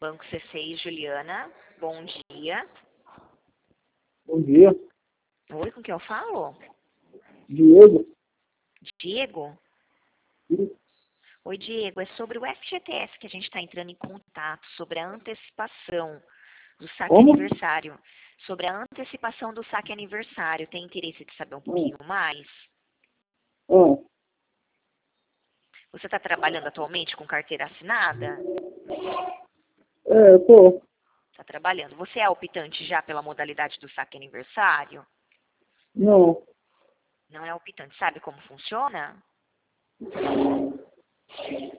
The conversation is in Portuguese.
Banco C6, Juliana. Bom dia. Bom dia, Oi, com quem eu falo? Diego. Diego? Sim. Oi, Diego. É sobre o FGTS que a gente está entrando em contato, sobre a antecipação do saque Como? aniversário. Sobre a antecipação do saque aniversário. Tem interesse de saber um pouquinho mais? Ah, Você está trabalhando atualmente com carteira assinada? tô. Está trabalhando. Você é optante já pela modalidade do saque aniversário? Não. Não é optante. Sabe como funciona?